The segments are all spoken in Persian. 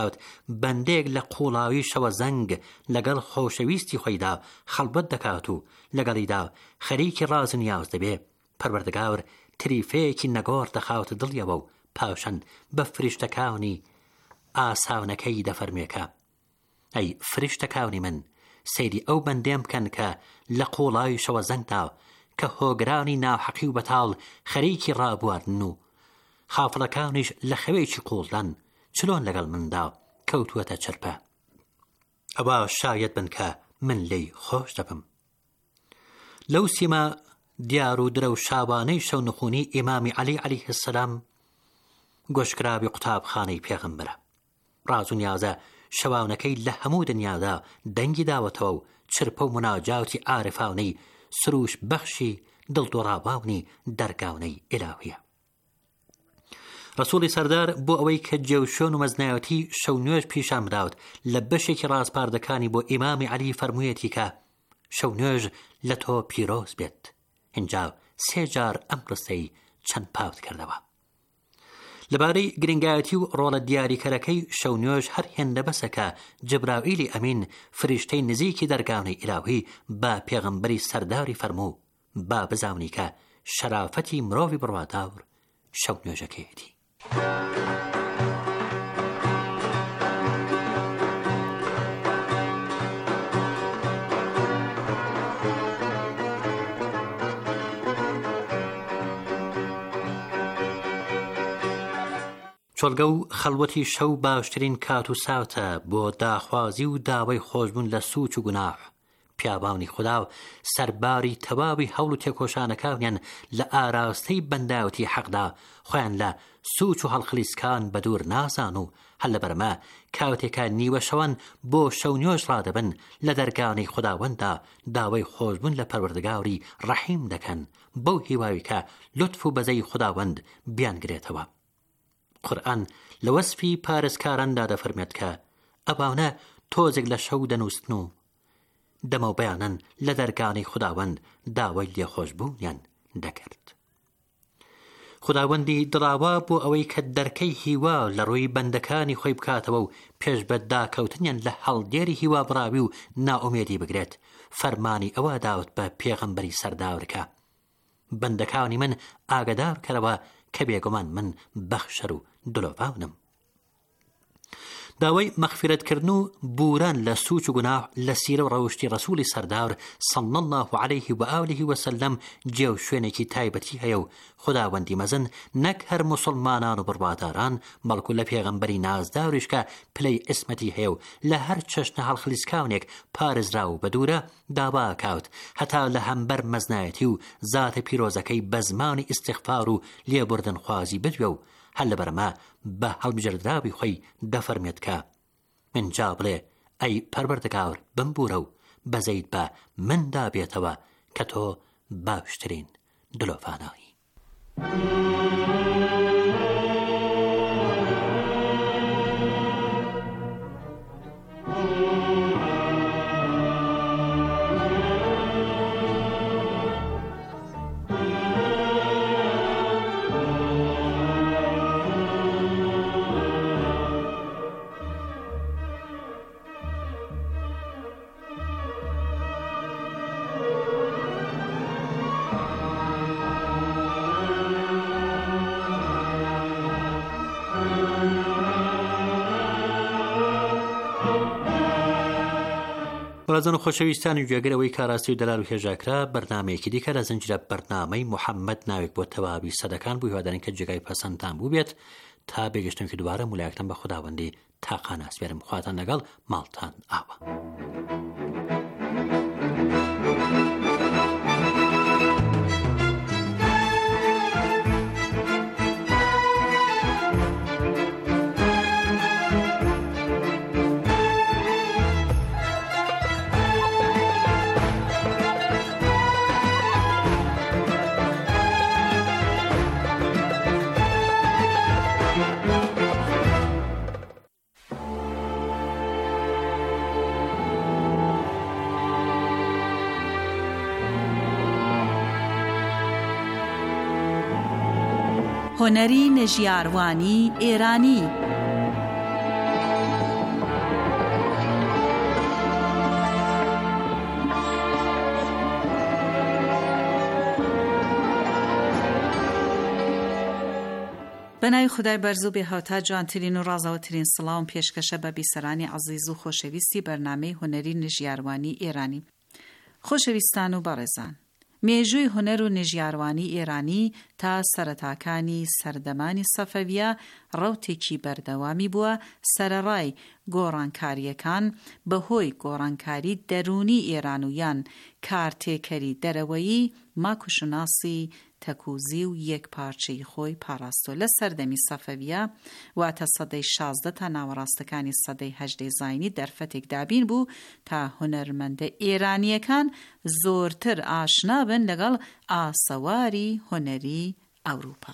بەندێک لە قوڵاوی شەوە زەنگ لەگەڵ خۆشەویستی خۆیدا خەڵبەت دەکات و لەگەڵیدا خەریکی ڕاز و نیاز دەبێ. پەروەردگار تریفەیەکی نەگۆڕ دەخاوتە دڵیەوە و پاشەن بە فریشتەکانی ئاساونەکەی دەفەرمێکە: ئەی فریشتەکانی من، سەیری ئەو بەندێم بکەن کە لە قوڵاوی شەوە زەنگدا کە هۆگرانی ناحەقی و بەتاڵ خەریکی ڕابواردن و خافڵەکانیش لە خەوێکی قوڵدان چلۆن لەگەڵ مندا کەوتووەتە چرپە. ئەوە شاید بن کە من لێی خۆش دەبم. لەو سیما دیار و درە و شابانەی شەو نخوونی ئیمامی عەلی عەلەیه السەلام گۆشکراوی قوتابخانەی پێغەمبەرە. ڕاز و نیازە شەواونەکەی لە هەموو دنیادا دەنگی داوەتەوە و چرپە و مناجاتی عارفانەی سروش بەخشی دڵدۆڕاباونی دەرگاونەی ئیلاهیە. ڕەسوڵی سەردار بۆ ئەوەی کە جێوشۆن و مەزنایەتی شەو نوێژ پیشان بداوت لە بەشێکی ڕازپاردەکانی بۆ ئیمامی عەلی فەرموویەتی کە شەو نوێژ لە تۆ پیرۆز بێت. اینجا 3 جار ئەم ڕستەی چەند پاوت کردەوە. لەبارەی گرنگایەتی و ڕۆڵە دیاریکەرەکەی شەو نوێژ هەر هێندە بەسەکە جەبرائیلی ئەمین فریشتەی نزیکی دەرگاونەی ئیلاهی با پێغەمبەری سەرداری فەرموو با بزانی کە شەرافەتی مرۆڤی بڕواداور شەو نوێژەکەیەتی. چۆلگە و خەڵوەتی شەو باشترین کات و ساتە بۆ داخوازی و داوای خۆشبوون لە سووچ و گوناح. پیابانی خدا و سەرباری تەواوی هەوڵ و تێکۆشانەکانیان لە ئاراستەی بەنداوەتی حەقدا خۆیان لە سووچ و هەڵخلیسکان بە دوور نازان و هەر لەبەرمە کاتێکە نیوە شەوان بۆ شەو نوێژ ڕادەبن لە دەرگانەی خوداوەندا داوای خۆشبوون لە پەروەردگاری ڕەحیم دەکەن بەو هیواوی کە لوتف و بەزەی خوداوەند بیانگرێتەوە. قورئان لە وەسفی پارێزکاراندا دەفەرمێت کە ئەوانە تۆزێک لە شەو دەنووسن و دەمە و بەیانن لە دەرگانەی خوداوەند داوای لێخۆشبوونیان دەکرد. خوداوەندی دڵاوا بۆ ئەوەی کە دەرکەی هیوا لە ڕووی بەندەکانی خۆی بکاتەوە و پێش بەداکەوتنیان لە هەڵدێری هیوا بڕاوی و ناومێدی بگرێت، فەرمانی ئەوە داوت بە پێغەمبەری سەرداورکە: بەندەکانی من ئاگادار کەرەوە کە بێگومان من بەخشەر و دڵۆڤاونم. داوای مەغفیرەتکردن و بوران لە سووچ و گوناح لە سیرە و ڕەوشتی ڕەسوولی سەردار صلی الله علیه و آله و سلم جێو شوێنێکی تایبەتی هەیە و خوداوەندی مەزن نەک هەر موسڵمانان و بڕواداران بەڵکو لە پێغەمبەری نازداوریش کە پلەی ئیسمەتی هەیە و لە هەر چەشنە هەڵخلیسکاونێک پارێزرا و بەدوورە داوا کاوت هەتا لە هەمبەر مەزنایەتی و زاتە پیرۆزەکەی بە زمانی ئیستیغفار و لێبوردن خوازی بدوێ و هەر لەبەرمە بە هەڵبژێردراوی خۆی دەفەرمێت کە منجا بڵێ ئەی پەروەردگار بمبورە و بەزەیت بە مندا بێتەوە کە تۆ باشترین دلۆڤانایی. بەڕێزان و خۆشەویستانی گوێگرەوەی کاراستی و دەلال و هێژاکرا بەرنامەیەکی دیکە لە زنجیرە بەرنامەی محەممەد ناوێک بۆ تەواوی سەدەکان بوو هیوادارین کە جێگای پەسەندتان بوو بێت. تا بێگەشتنێکی دووبارە مولایەکتان بە خوداوەندی تاقان ئاسپێرم. خواتان لەگەڵ ماڵتان ئاوە. هۆنەری نەژیاروانی ئێرانی بەناوی خودای بەرز و بێهاوتا جوانترین و ڕازاوەترین سڵاو پێشکەشە بە بیسەرانی عەزیز و خۆشەویستی بەرنامەی هونەری نژیاروانی ئێرانی. خۆشەویستان و بەڕێزان، مێژووی هونەر و نژیاروانی ئێرانی تا سەرەتاکانی سەردەمانی سەفەویە ڕەوتێکی بەردەوامی بووە سەرەڕای گۆڕانکاریەکان بەهۆی گۆڕانکاری دەرونی ئێران و یان کارتێکەری دەرەوەیی ماکوشناسی تەکوزی و یەکپارچەی خۆی پاراستۆ لە سەردەمی سەفەویە واتە سەدەی 16 تا ناوەڕاستەکانی سەدەی 18 زاینی دەرفەتێک دابین بوو تا هونەرمەندە ئێرانیەکان زۆرتر ئاشنا بن لەگەڵ ئاسەواری هونەری ئەوروپا.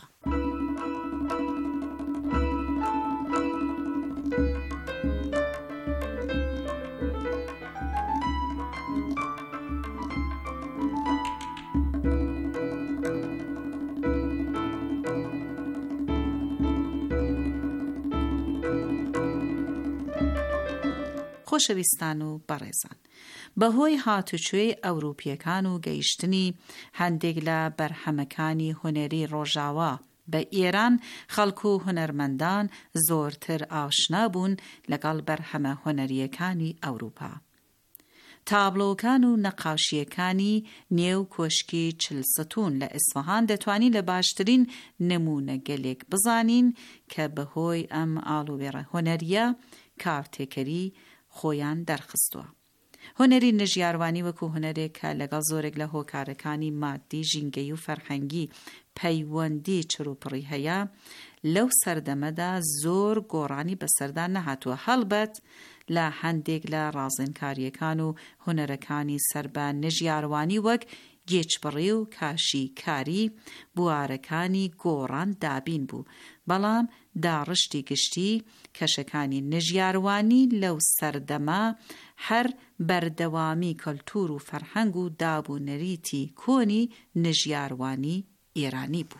خۆشەویستان و بەڕێزان، بەهۆی هاتوچۆی ئەوروپیەکان و گەیشتنی هەندێک لە بەرهەمەکانی هونەری ڕۆژاوا بە ئێران، خەڵکو و هونەرمەندان زۆرتر ئاشنا بوون لەگەڵ بەرهەمە هونەریەکانی ئەوروپا. تابلۆکان و نەقاشیەکانی نێو کۆشکی چلستون لە ئیسفەهان دەتوانین لە باشترین نمونەگەلێک بزانین کە بەهۆی ئەم ئاڵوێرە هونەریە کارتێکەری خۆیان دەرخستووە. هونەری نژیاروانی وەکو هونەرێکە لەگەڵ زۆرێک لە هۆکارەکانی مادی، ژینگەی و فەرهەنگی پەیوەندی چروپڕی هەیە، لەو سەردەمەدا زۆر گۆڕانی بەسەردا نەهاتووە. هەڵبەت لە هەندێک لە ڕازێنکاریەکان و هونەرەکانی سەر بە نژیاروانی وەک گێچبڕی و کاشیکاری بوارەکانی گۆڕان دابین بوو، بەڵام داڕشتی گشتی کەشەکانی نژیاروانی لەو سەردەما هەر بەردەوامی کەلتور و فەرهەنگ و دابوونەریتی کۆنی نژیاروانی ئێرانی بوو.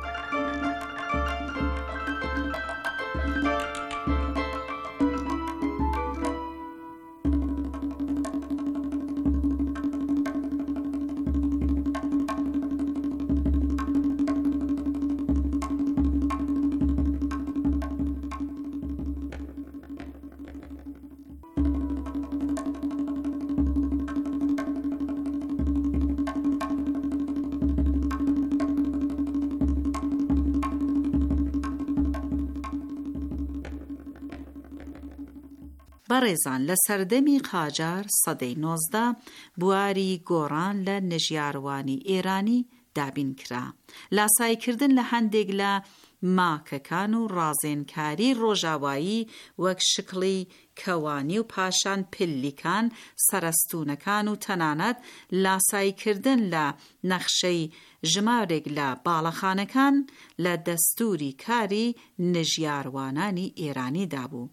بەڕێزان، لە سەردەمی قاجار سەدەی 19 بواری گۆڕان لە نژیاروانی ئێرانی دابین کرا. لاسایکردن لە هەندێک لە ماکەکان و ڕازێنکاری ڕۆژاوایی وەک شکڵی کەوانی و پاشان پلیکان، سەرستونەکان و تەنانەت لاسایکردن لە نەخشەی ژمارێک لە باڵەخانەکان لە دەستوری کاری نژیاروانانی ئێرانی دابوو.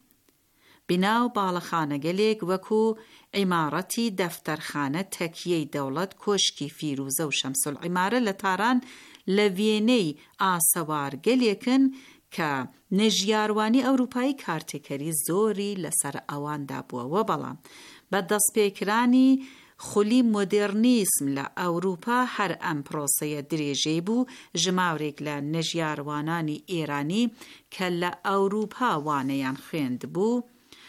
بناو باڵەخانەگەلێک وەکو عیمارەتی دەفتەرخانە تەکیەی دەوڵەت، کۆشکی فیروزە و شەمسول عیمارە لە تاران لە وێنەی ئاسەوارگەلێکن کە نژیاروانی ئەوروپایی کارتێکەری زۆری لەسەر ئەواندا بووەوە، بەڵام بە دەستپێکرانی خولی مۆدێرنیسم لە ئەوروپا هەر ئەم پرۆسەیە درێژەی بوو. ژماورێک لە نژیاروانانی ئێرانی کە لە ئەوروپا وانەیان خوێند بوو،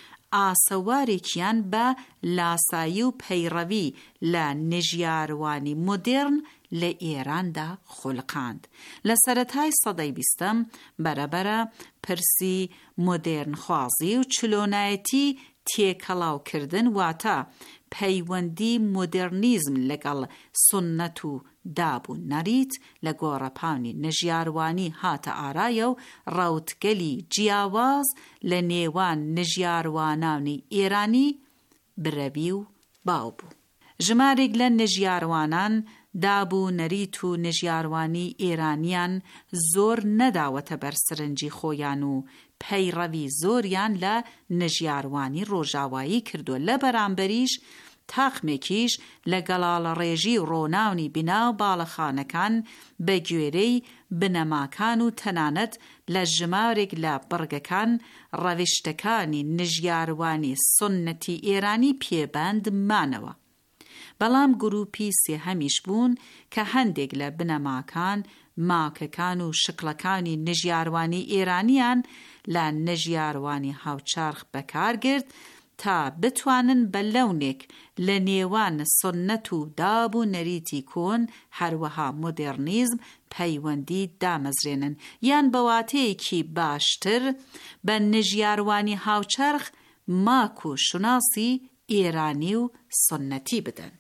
ئاسەوارێکیان بە لاسایی و پەیڕەوی لە نژیاروانی مۆدێرن لە ئێراندا خوڵقاند. لە سەرەتای سەدەی 20 بەرەبەرە پرسی مۆدێرنخوازی و چلۆنایەتی تێکەڵاوکردن واتە پەیوەندی مۆدێرنیزم لەگەڵ سنەت و دابوو نەریت لە گۆڕەپانی نژیاروانی هاتە ئارایە و ڕەوتگەلی جیاواز لە نێوان نژیاروانانی ئێرانی برەبی و باو بوو. ژمارێک لە نژیاروانان دابوو نەریت و نژیاروانی ئێرانیان زۆر نەداوەتە بەرسرنجی خۆیان و پەیڕەوی زۆریان لە نژیاروانی ڕۆژاوایی کردو. لە بەرامبەریش تاقمێکیش لە گەڵاڵە ڕێژی ڕۆناونی بناو باڵەخانەکان بە گوێرەی بنەماکان و تەنانەت لە ژمارێک لە بڕگەکان ڕەویشتەکانی نژیاروانی سنەتی ئێرانی پێبەند مانەوە. بەڵام گروپی سێهەمیش بوون کە هەندێک لە بنەماکان ماکەکان و شکلەکانی نژیاروانی ئێرانیان لە نژیاروانی هاوچارخ بەکارگرت تا بتوانن بە لەونێک لە نێوان سنەت و داب و نەریتی کۆن هەروەها مۆدێرنیزم پەیوەندی دامەزرێنن یان بەواتەیەکی باشتر بە نژیاروانی هاوچەرخ ماک و شناسی ئێرانی و سنەتی بدەن.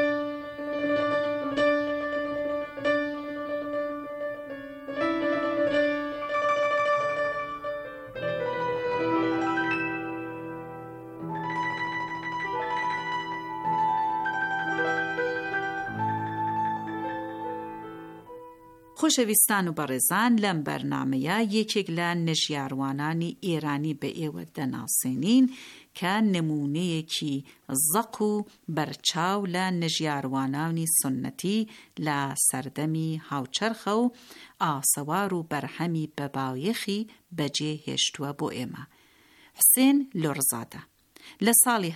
خۆشەویستان و بەڕێزان لەم بەرنامەیە یەکێک لە نژیاروانانی ئێرانی بە ئێوە دەناسێنین کە نمونەیەکی زەق و بەرچاو لە نژیاروانانی سنەتی لە سەردەمی هاوچەرخە و ئاسەوار و بەرهەمی بەباویەخی بەجێ هێشتووە بۆ ئێمە. حسێن لۆڕزادە لە ساڵی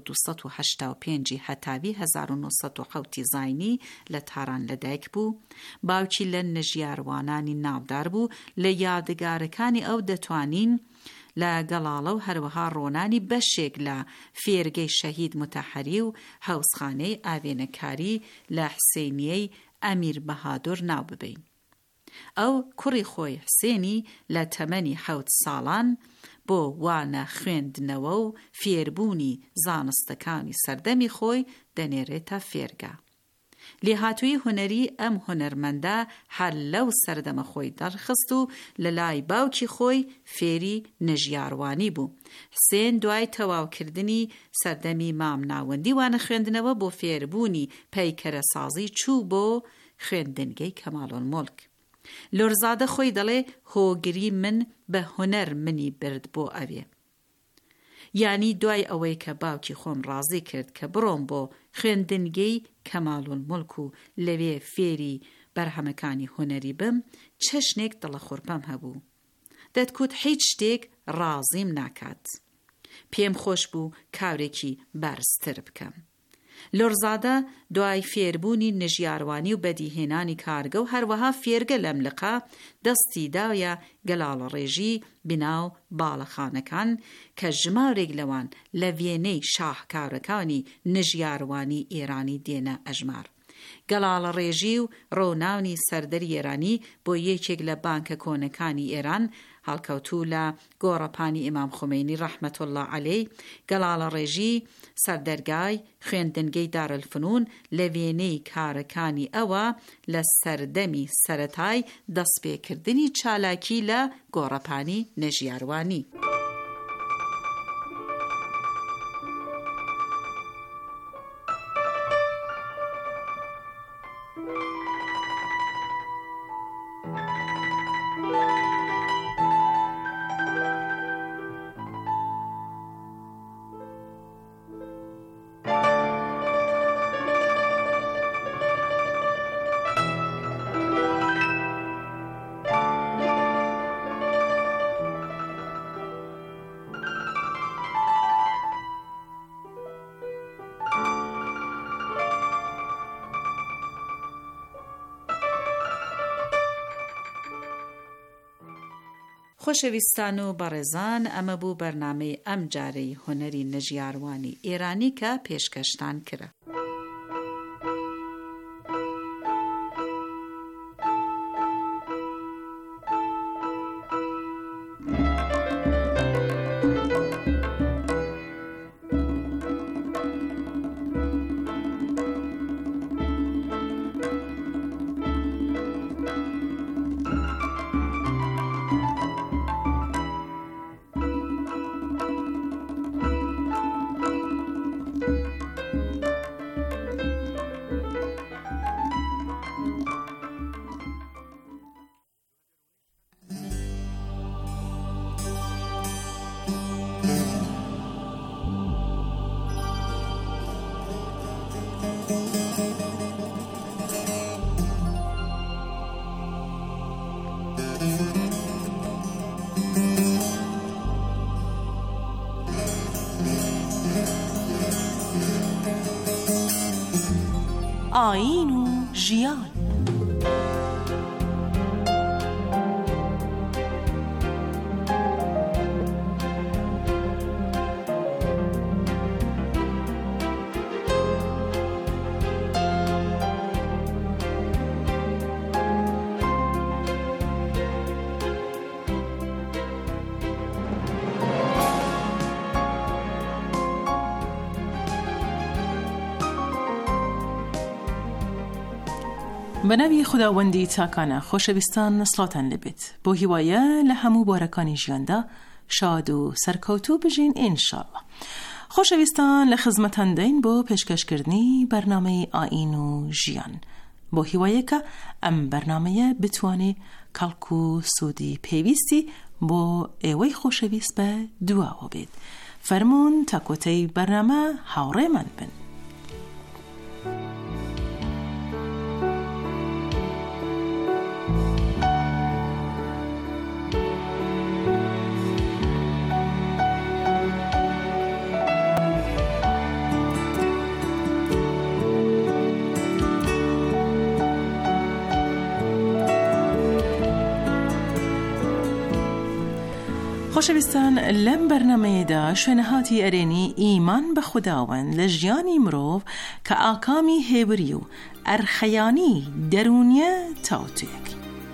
1285 هەتاوی 1970 زاینی لە تاران لەدایک بوو. باوکی لە نژیاروانانی ناودار بوو. لە یادگارەکانی ئەو دەتوانین لە گەڵاڵە و هەروەها ڕۆنانی بەشێک لە فێرگەی شەهید متەحەری و هەوسخانەی ئاوێنەکاری لە حسێنیەی ئەمیر بەهادۆر ناو ببین. ئەو کوڕی خۆی حسێنی لە تەمەنی 7 ساڵان بۆ وانە خوێندنەوە و فێربوونی زانستەکانی سەردەمی خۆی دەنێرێتە فێرگا. لێهاتووی هونەری ئەم هونەرمەندە هەر لەو سەردەمە خۆی دەرخست و لە لای باوکی خۆی فێری نژیاروانی بوو. حسێن دوای تەواوکردنی سەردەمی مامناوەندی وانە خوێندنەوە بۆ فێربوونی پەیکەرە سازی چوو بۆ خوێندنگەی کەمالۆلمۆڵک. لۆرزادە خۆی دەڵێ هۆگری من بە هونەر منی برد بۆ ئەوێ. یانی دوای ئەوەی کە باوکی خۆم ڕازی کرد کە بڕۆم بۆ خوێندنگەی کەمالۆلمۆڵک و لەوێ فێری بەرهەمەکانی هونەری بم چەشنێک دڵەخۆرپەم هەبوو. دەتکوت هیچ شتێک ڕازیم ناکات. پێم خۆش بوو کارێکی بەرزتر بکەم. لۆرزادە دوای فێربوونی نژیاروانی و بەدیهێنانی کارگە و هەروەها فێرگە لەملقا دەستی داویە گەلاڵە ڕێژی بناو باڵەخانەکان کە ژمارێک لەوان لە وێنەی شاهکارەکانی نژیاروانی ئێرانی دێنە ئەژمار. گەلاڵە ڕێژی و ڕۆناونی سەردەری ئێرانی بۆ یەکێک لە بانکە کۆنەکانی ئێران هەڵکەوتوو لە گۆڕەپانی ئیمام خومینی ڕەحمەت الله عەلەیه. گەلاڵە ڕێژی سەردەرگای خوێندنگەی دارالفنون لە وێنەی کارەکانی ئەوە لە سەردەمی سەرەتای دەستپێکردنی چالاکی لە گۆڕەپانی نژیاروانی. خۆشەویستان و بەڕێزان ئەمە بوو بەرنامەی ئەم جارەی هونەری نژیاروانی ئێرانی کە پێشکەشتان کرا. آیین و ژیان. بنابی خداوندی تاکانه خوشویستان سلاتن لبید بو هیوایه لهمو بارکانی جیانده شاد و سرکوتو بجین انشالله. خوشویستان لخدمتان دین بو پیشکشکردنی برنامه آیین و ژیان بو هیوایه که ام برنامه بتوانی کلکو سودی پیویستی بو ایوی خوشویست به دعا بید. فرمون تا کتی برنامه هاوره من بن. خوشویستان لم برنامه دا شنهاتی ارینی ایمان به خداوند لجیانی مروف که آکامی هیوریو ارخیانی درونیه تاوتویکی.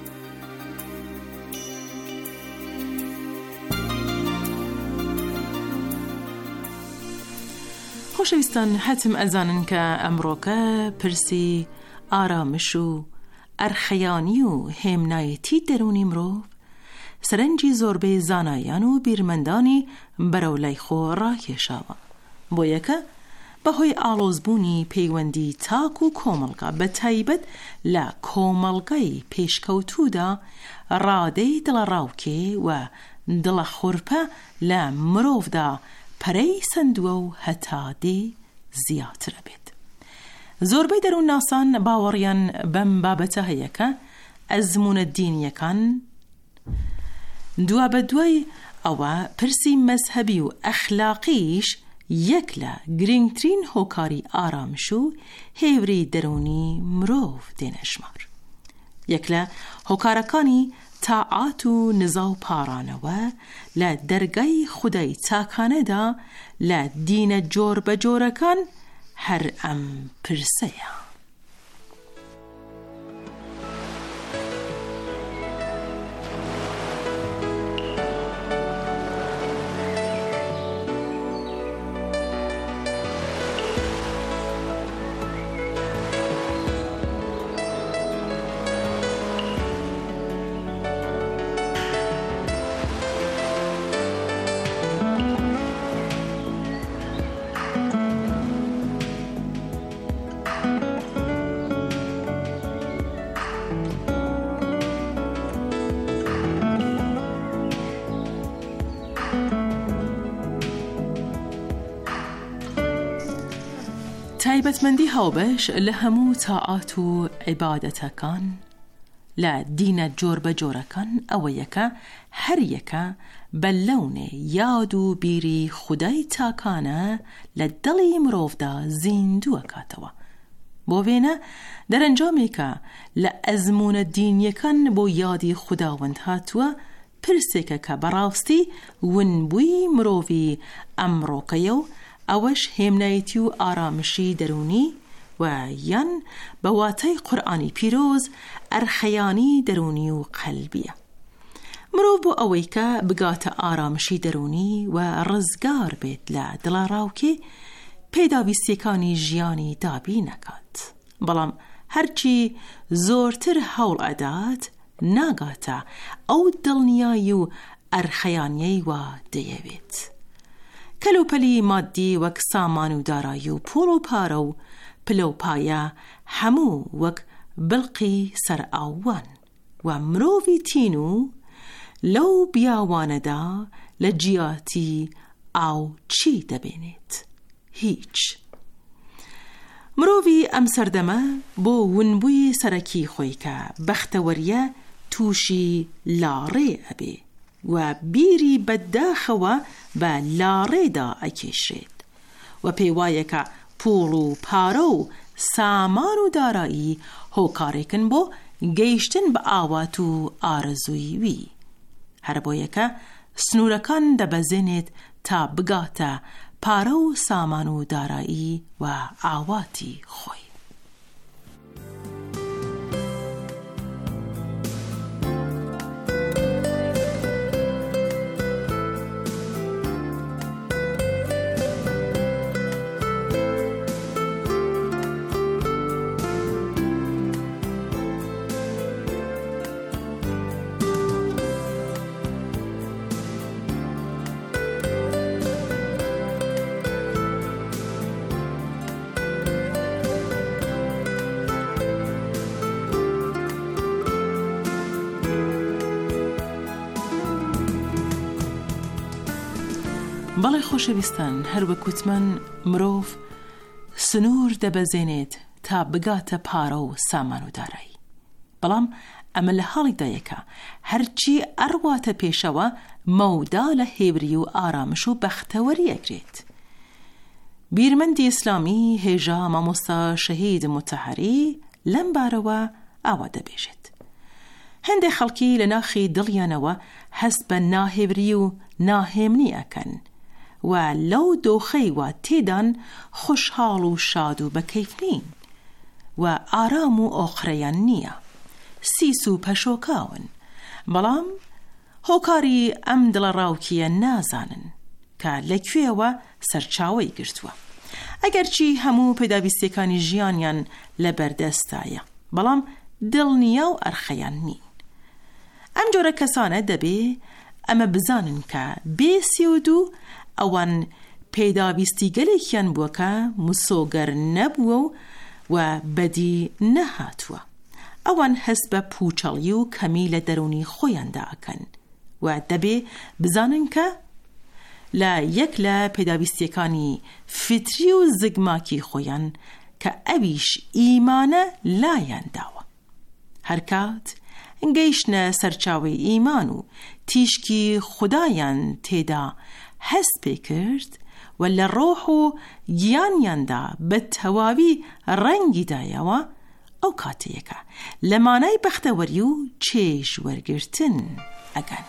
خوشویستان حتم ازانن که امروکه پرسی آرامشو ارخیانی و همنایتی درونی مروف سرنجی زوربه زانایان و بیرمندانی برولای خو راکشاوه. بویه که بهوی آلوزبونی پیوندی تاک و کوملگا به تایبت لا کوملگای پیشکوتو دا راده دل راوکه و دل خورپه لا مروف دا پری سندو حتا دی زیاتر بید. زوربه درون ناسان باوریان بم بابته هیه که ازمون الدین یکان دوا بدوی او پرسی مذهبی و اخلاقیش یکلا گرینگترین هوکاری آرامشو هیوری درونی مروف دینشمار. یکلا هوکارکانی طاعات و نزاو پارانوه لدرگای خدای تاکانه دا لدین جور بجورکان هر ام پرسیه. تایبەتمەندی هاوبەش لە هەموو تاعات و عیبادەتەکان لە دینە جۆر بە جۆرەکان ئەوە یەکە هەر یەکە بە لەونێ یاد و بیری خودای تاکانە لە دڵی مرۆڤدا زیندووە کاتەوە. بۆ وێنە دەرەنجامێکە لە ئەزمونە دینیەکان بۆ یادی خوداوەند هاتووە پرسێکە کە بەڕاستی ونبووی مرۆڤی ئەمڕۆکەیە و اوش همنایتی و آرامشی درونی و یان بواتای قرآنی پیروز ارخیانی درونی و قلبیه. مرو بو اوی که بگات آرامشی درونی و رزگار بید لدلاراو که پیداویستیکانی جیانی دابی نکات. بلام هرچی زورتر حول ادات ناگاتا او دلنیای و ارخیانی و دیوید. کلوپلی مادی وک سامان و دارایی و پول و پارو پلو پایا همو وک بلقی سر آوان و مرووی تینو لو بیاواندا لجیاتی او چی دبینید؟ هیچ. مرووی ام سردمه بو ونبوی سرکی خوی که بختوریه توشی لاره ابی و بیری بداخوه با لاره دا اکیشید و پیوایه که پول و پارو سامان و دارایی هوکاری کن بو گیشتن با آوات و آرزوی وی. هر بویه که سنورکان دا بزنید تا بگاتا پارو سامان و دارایی و آواتی خوی. بەڵێ خۆشەویستان، هەروەکوتمان مرۆڤ سنوور دەبەزێنێت تا بگاتە پارە و سامان و دارایی. بەڵام ئەمە لە حاڵیدایەکە هەرچی ئەڕواتە پێشەوە مەودا لە هێوری و ئارامش و بەختەوەری ئەگرێت. بیرمەندی ئیسلامی هێژا مامۆستا شەهید متەحەری لەم بارەوە ئاوا دەبێژێت. هەندێک خەڵکی لە ناخی دڵیانەوە هەست بە ناهێوری و ناهێمنی ئەکەن و لەو دۆخەی وا تێدان خوشحاڵ و شاد و بەکەیف نین و ئارام و ئۆقرەیان نییە، سیس و پەشۆکاون. بەڵام هۆکاری ئەم دڵە ڕاوکیە نازانن کە لەکوێوە سەرچاوەی گرتووە، ئەگەرچی هەموو پێداویستیەکانی ژیانیان لە بەردەستایە، بەڵام دڵنیا و ئەرخەیان نین. ئەم جۆرە کەسانە دەبێ ئەمە بزانن کە بێسی و دوو ئەوان پێداویستی گەلێکیان بووە کە مسۆگەر نەبووە و بەدی نەهاتووە. ئەوان هەست بە پوچەڵی و کەمی لە دەرونی خۆیاندا ئەکەن و دەبێ بزانن کە لە یەک لە پێداویستیەکانی فتری و زگماکی خۆیان کە ئەویش ئیمانە لایان داوە. هەرکات گەیشتنە سەرچاوی ئیمان و تیشکی خودایان تێدا هەست پێ کرد و لە ڕۆح و گیانیاندا بە تەواوی ڕەنگی دایەوە، ئەو کاتەیەکە لە مانای بەختەوەری و چێژ وەرگرتن ئەگەن.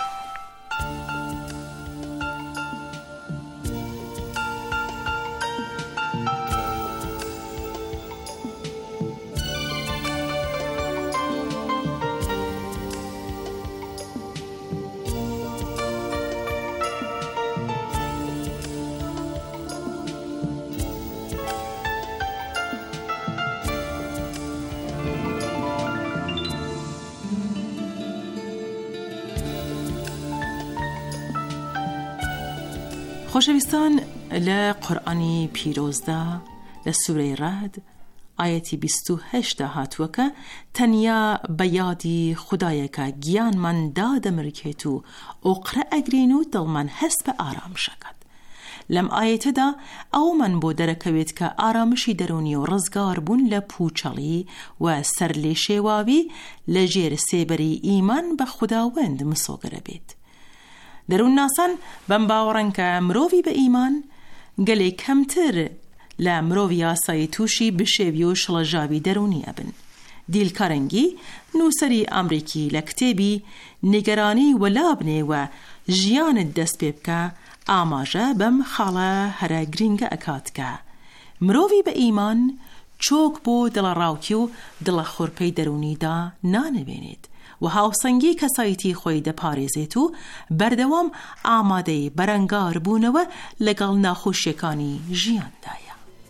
خۆشەویستان، لە قورئانی پیرۆزدا لە سوورەی ڕەعد ئایەتی 28 هاتووە کە تەنیا بە یادی خودایەکە گیانمان دادەمرکێت و ئۆقرە ئەگرین و دڵمان هەست بە ئارامشەکەت. لەم ئایەتەدا ئەومان بۆ دەرەکەوێت کە ئارامشی دەرونی و ڕزگار بوون لە پوچەڵی و سەر لێ شێواوی لە ژێر سێبەری ئیمان بە خوداوەند مسۆگەرە بێت. دەروون ناسان بەم باوەڕن کە مرۆڤی بە ئیمان گەلێک کەمتر لە مرۆڤی یاسایی تووشی بشێوی و شڵەژاوی دەرونی ئەبن. دیلکارنگی نووسەری ئەمریکی لە کتێبی نیگەرانی وەلابنێ و ژیانت دەست پێ بکە ئاماژە بەم خاڵە هەرە گرینگە ئەکات کە مرۆڤی بە ئیمان چۆک بۆ دڵە ڕاوکی و دڵە خۆرپەی دەرونیدا نانەبێنێت و هاوسەنگی کەسایەتی خۆی دەپارێزێت و بەردەوام ئامادەی بەرەنگار بوونەوە لەگەڵ ناخۆشیەکانی ژیاندایە.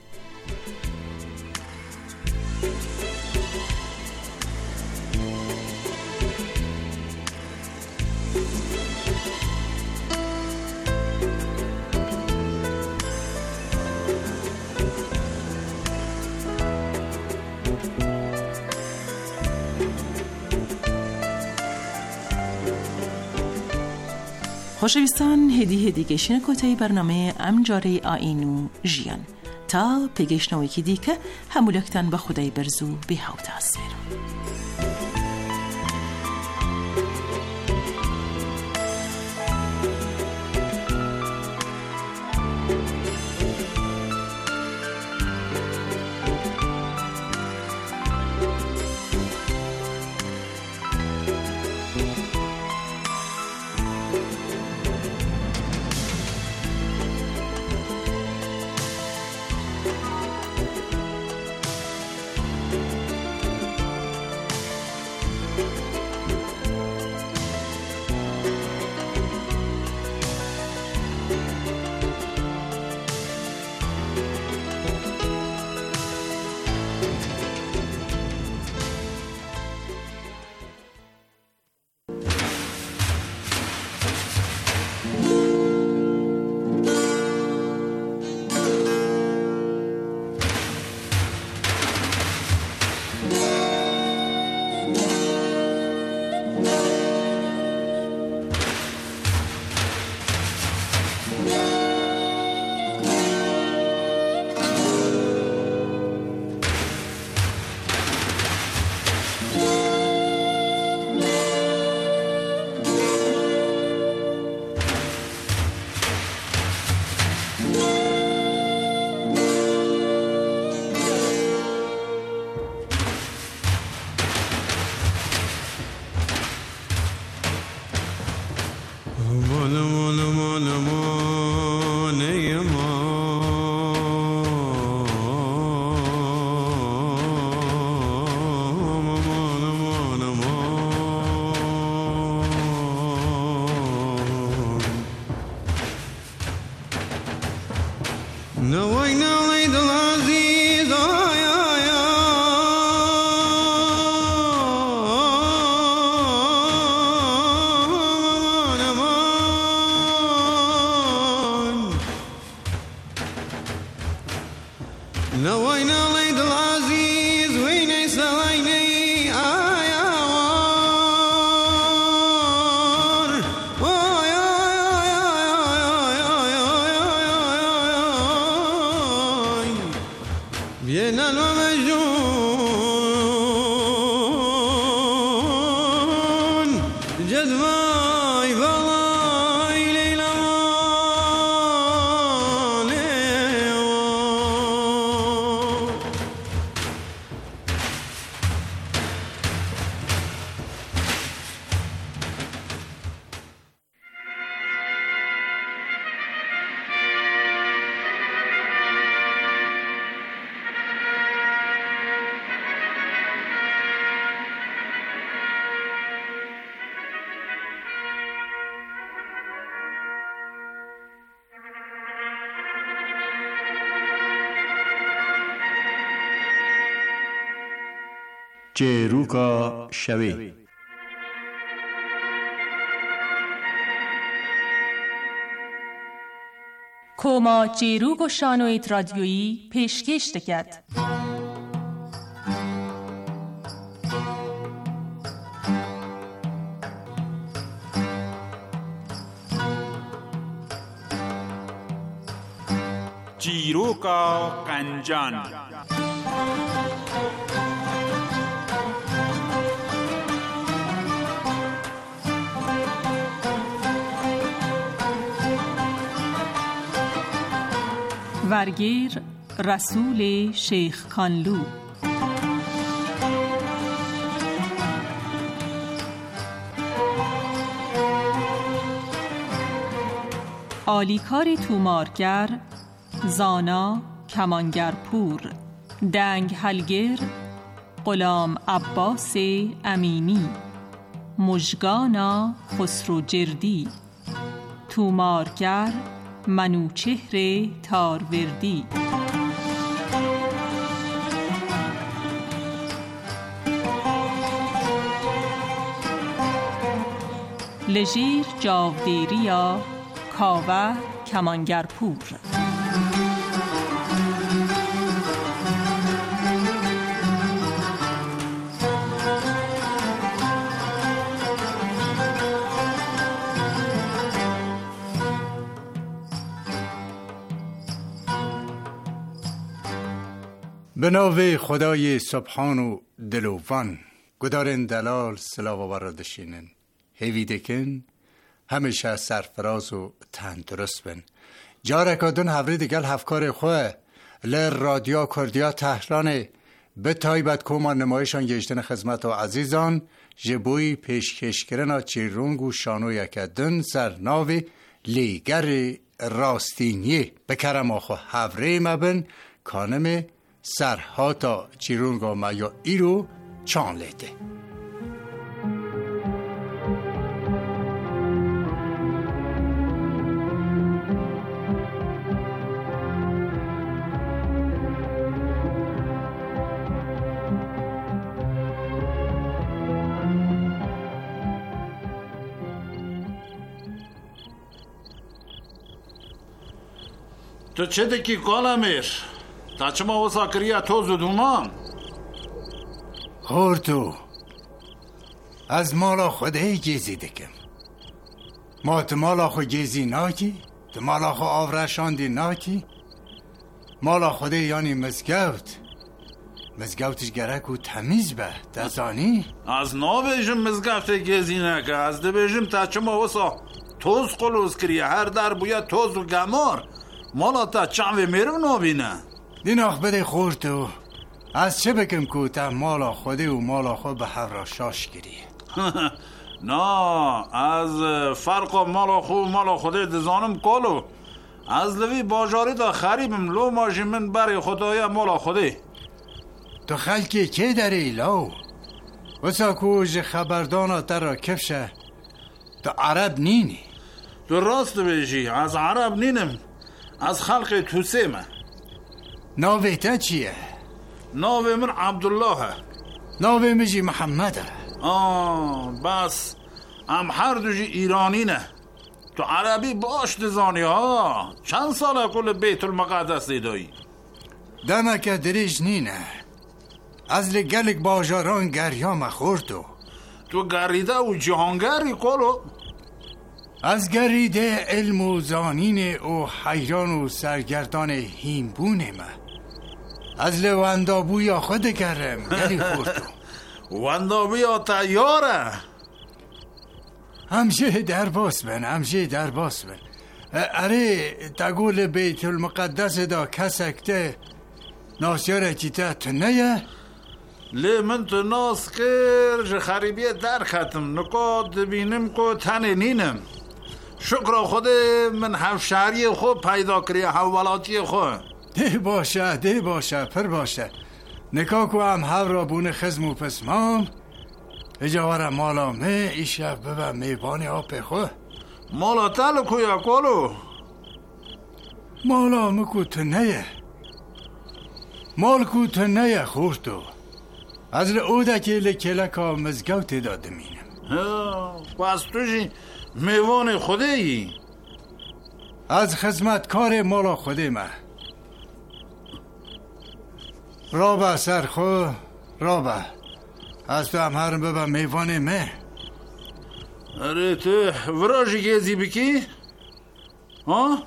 خۆشەویستان، هێدی گەیشتنە کۆتایی بەرنامەیە ئەم جارەی ئاین و ژیان تا پێگەیشتنەوەیکی دیکە هەموولەکتان بە خودای بەرز و بێهاوتە ئاسێرم. چیروکا شوی. کوما چیروک و شانویت رادیویی پیشکش دکد. چیروکا قنجان. ورگیر رسول شیخ کانلو. آلیکار تومارگر، زانا کمانگر پور، دنگ هلگر غلام عباس امینی، مژگانا خسرو جردی، تومارگر منوچهر تاروردی. لژیر جاودیریا کاوه کمانگرپور. به نام خدای سبحان و دلوان، گدارن دلال سلاو و بردشینن هیویدکن همیشه سرفراز و تندرست بن. جارکادون هفری دیگل هفکار خواه رادیو کردیا تهران به تایبت کوما نمایشان گشتن خدمت و عزیزان جبوی پیشکش کردن چیرونگ و شانو یکدن سرناوی لیگر راستینی به کرم آخو هفری مبن کانم سرها تا چیرونگا مایا ایرو چان لیده. تو چه دکی قالمیر؟ تا چه ما وسا کریا توز و دومان؟ خورتو از مالا خودهی گیزی دکم. ما تو مالا خود گیزی ناکی؟ تو مالا خود آورشاندی ناکی؟ مالا خوده یعنی مزگوتش گرک و تمیز به دزانی؟ از نا بیشم مزگوت گیزی نکه، از ده بیشم تا چه ما وسا توز قلوز کریا هر در بویا توز و گمار مالا تا چند میرم نابینه دیناخ بده خورتو از چه بکم که تا مالا خوده و مالا خود به هفرا شاش گیری نه از فرق مالا خوده دزانم کلو از لوی باجاری دا خریبم لو ماجی من برای خدای مالا خوده تو خلکی که داری لو وسا کوج خبردانا تر را کفشه تو عرب نینی تو راست بیشی از عرب نینم از خلق توسی من ناوه تا چیه؟ ناوه من عبدالله ناوه مجی محمده بس هم هر دوجی ایرانی نه تو عربی باش دزانی ها چند ساله کل بیت المقدس دیدایی دمک دریج نینه از لگلک باجاران گریام خوردو تو گریده و جهانگری کلو از گریده علم و زانین و حیران و سرگردان هیمبونه ما از لواندابوی خود گرم گلی خوردو واندابی ها تیاره همشه در باس بن اره تقول بیت المقدس دا کسکته ناسیاره چیتا تنیه لی من تو ناس کر خریبیه در ختم نکا دبینم که تن نینم شکر خود من همشهری خود پیدا کری حوالاتی خود ده باشه پر باشه نکا که هم هورا بونه خزم و پسمام اجاوره مالا می ایشه ببه میبانی آب خود مالا تلو کویا کلو مالا مکو تنیه مال کو تنیه خوردو از لعوده که لکلکا مزگوت دادمینم پس توشی میوان خوده ای از خدمتکار مالا خوده ما رابا سرخو رابا از تو هم هرم ببا میوان مه اره تو وراجی گیزی بکی ها؟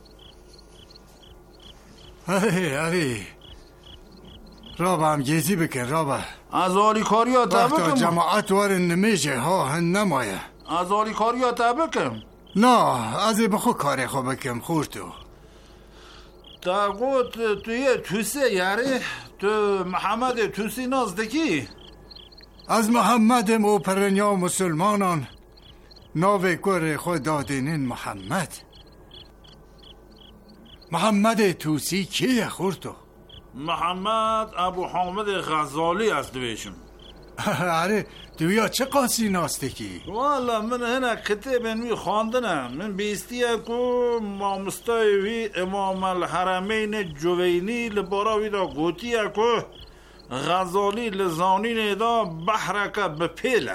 اره رابا هم گیزی بکن رابا از آلی کاری ها وقتا تبکم جماعت وارن نمیشه ها هن نمایه از آلی کاری ها تبکم نه از بخو کاری خو بکم خورتو تا گوت توی توسی یاری تو محمد توسی نازدکی از محمد و پرنیا مسلمانان ناوه کر خود دادینین محمد توسی کیه خورتو محمد ابو حامد غزالی است دویشم اره دویا چه قاسی ناستکی والا من هنا کتاب می خواندنم من بیستیه کو مامستای وی امام الحرمین جوینی لباراوی دا گوتیه کو غزالی لزانین دا بحرکه بپیله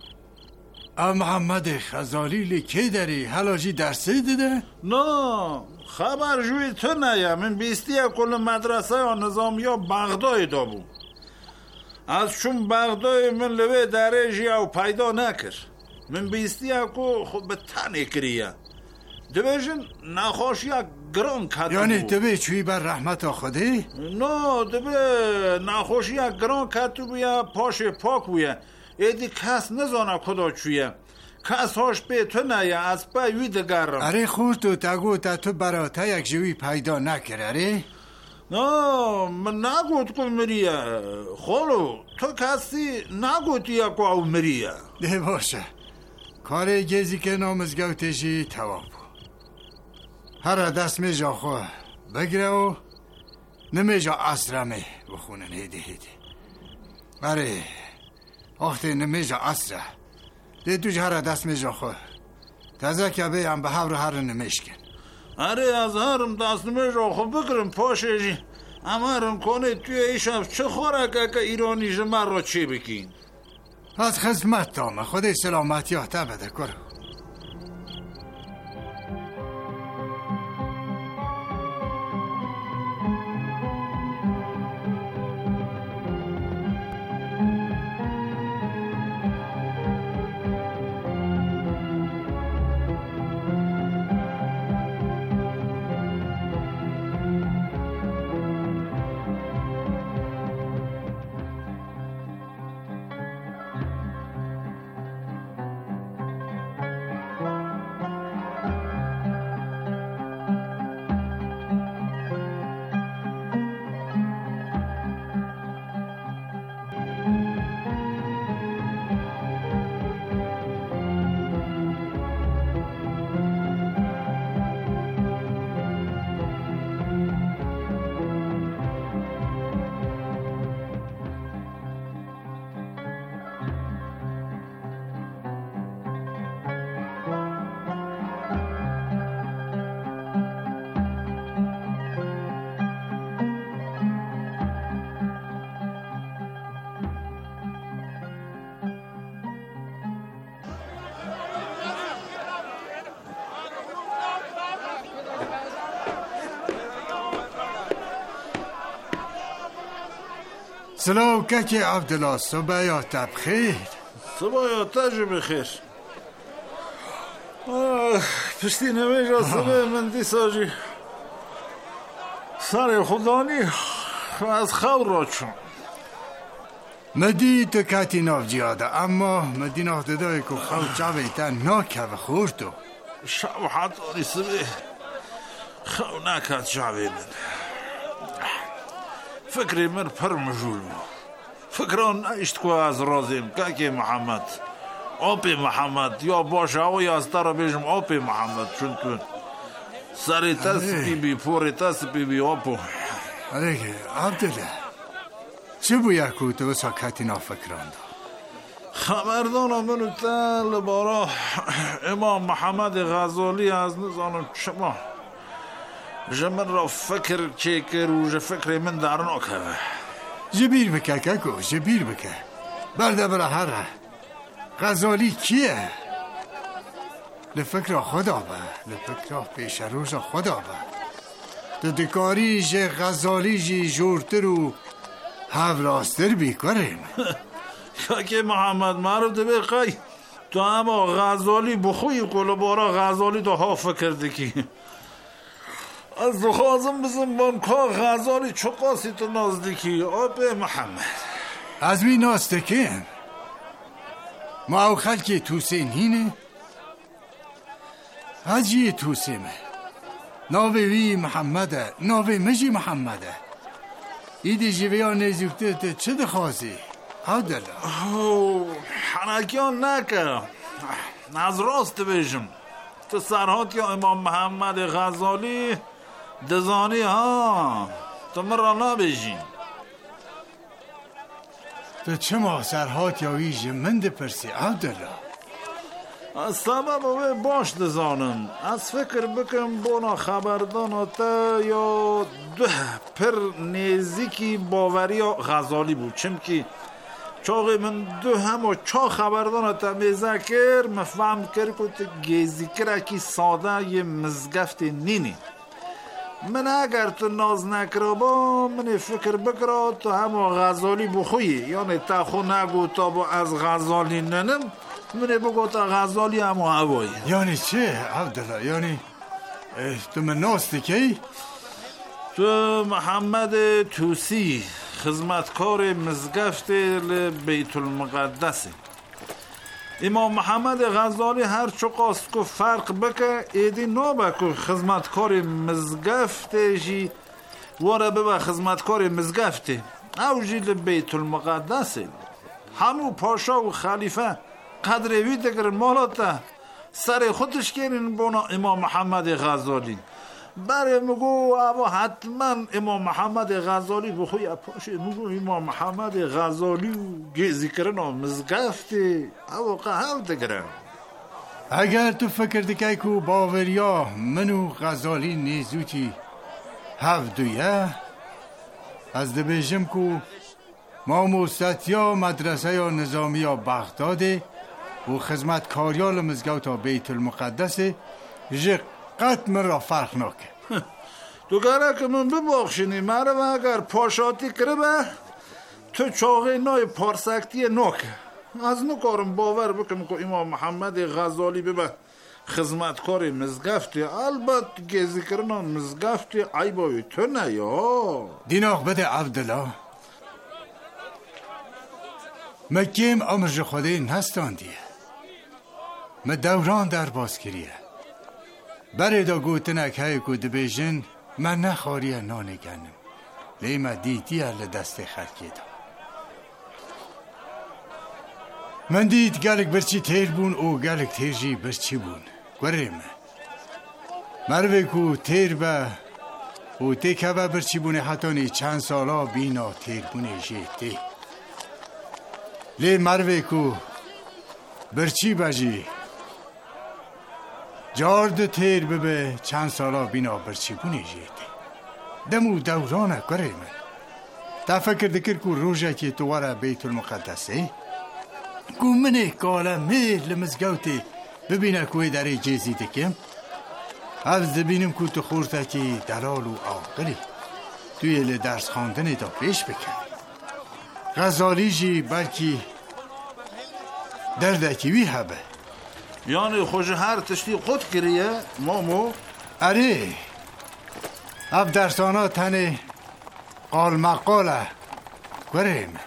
محمد غزالی لکی داری حلاجی درسی دیده؟ نه خبر جوی تو نیا من بیستیه کل مدرسه یا نظامی ها بغدای دا بود از چون بغدای من لوه درجی او پیدا نکر من بیستیه که خود به تنه کریه دویشن نخوشی گران کتو یعنی دوی چوی بر رحمت خوده؟ نه دوی نخوشی گران کتو بیا پاش پاک بیا ایدی کس نزانه کدا چویه کس هاش به تو نیا از پای وی دگرم اره خورتو تگو تا تو براتا یک جوی پیدا نکر اره؟ نه من نگوت که مریه خالو تو کسی نگوتی که او مریه ده باشه کار گزی که نامزگوتشی تواب هر دست می جا خو بگیره و نمی جا اسرمه بخونن هیده اره آخته نمی جا اسره ده دوش هر دست می جا خو تازه که به هم به هر هر نمیشکن اره از هرم دست نمی جا خو بگرم پاشه جی امرم کنه توی ایشم چه خورک که ایرانی جمر را چی بکین از خدمت دامه خودی سلامتی ها تا بده کرو سلام که عبدالله صبح یا تب خیر. صبح یا تج بخیر. پشتی نمیجا صبح من دیساجی سر خدانی از خور را چون مدی تو کتی ناف جیاده اما مدی ناف دادای که خور چاوی تا ناکه و خورتو شب حتی صبح خور نکت چاوی من فکری من پر مجول فکران اشت که از رازیم که محمد آپی محمد یا باشه او یا از تر بیشم آپی محمد چون تو سری تست بی پوری تست بی آپو آره عبدالله چه بویا که تو بسا کتی نافکران دا خبردانم منو تل بارا امام محمد غزالی از نزانم شما جمن را فکر چه که روژ فکر من در ناکه جبیر بکه که جبیر بکه برده برا هره غزالی کیه؟ لفکر خدا با لفکر پیش روز خدا با تو دکاری جه غزالی جی جورتر و هفراستر بیکاریم که محمد معروف ده بخوای تو اما غزالی بخوی کلو بارا غزالی تو ها فکر دکی از دخوازم بزن بانکا غزالی چقاسی تو نازدیکی آبه محمد از می نازدکیم ما او خلکی توسین هینه هجی توسیمه ناوی وی محمده ناوی مجی محمده ایدی جویا نزیکته چه دخوازی؟ عبدالله حنکیان نکه از راست بیشم تو سرحات یا امام محمد غزالی دزانی ها تو من را نبیشین تو چه ما سرحات یا ویژه من ده پرسی عبدالله از سبب اوه باش دزانم از فکر بکن بونا خبرداناتا یا ده پر نیزیکی باوری غزالی بود چمکی چاقی من دو همو چا خبرداناتا میزکر مفهم کر کت گیزی کرکی ساده یه مزگفت نینی من اگر تو ناز نکرا با من فکر بکرا تو همو غزالی بخوی یعنی تا خو نگو تا با از غزالی ننم من بگو تا غزالی همو هوایی یعنی چه عبدالله یعنی تو من ناستی کی؟ تو محمد توسی خدمتکار مزگفت بیت المقدس امام محمد غزالی هر چو قاست که فرق بکه ایدی نابه که خدمتکار مزگفت جی واره ببه خدمتکار مزگفت او جی بیت المقدس همو پاشا و خلیفه قدروی دگر مالاته سر خودش کرین بونا امام محمد غزالی بره مگو اما حتما امام محمد غزالی بخوی پاشه مگو امام محمد غزالی و گیزی کرنا مزگفتی او قهو دگرن اگر تو فکر دکی که باوریا منو غزالی نیزوچی هفدویه از دبیجم که ما موستیا مدرسه یا نظامی یا بغداده و خدمت کاریال مزگوتا بیت المقدس جه قط من را فرق نکه تو گره که من بباخشینی مرم اگر پاشاتی کربه تو چاقه نای پارسکتی نکه از نکارم باور بکم که امام محمد غزالی ببه خدمتکار مزگفتی البته گیزی کرنا مزگفتی عیبای تو نه یا دیناغ بده عبدالله مکیم امر خودی نستان دیه ما دوران در باز کریه بره دا گوتنک های که دبیجن من نخوریه نانگنم لیما دیتیه لدست خلکی دا من دید گلک برچی تیر بون او گلک تیر جی برچی بون گریم مروی که تیر به او تیکه به برچی بونه حتی نی چند سالا بینا تیر بونه جیتی لی مروی که برچی بجی جارد تیر ببه چند سالا بینا برچی بونه جیتی دمو دورانه گریم تا فکر دکر که روژه که تواره بیت المقدسه کو منه کالا میل مزگوتی ببینه کوی داره جیزی دکیم حفظ ببینم که تو خورده که دلال و عاقلی توی درس خواندن دا پیش بکن غزالی جی بلکی دردکی وی هبه. یعنی خوش هر تشتی خود کریه مامو؟ اره اب درسانا تنه قال مقاله گریم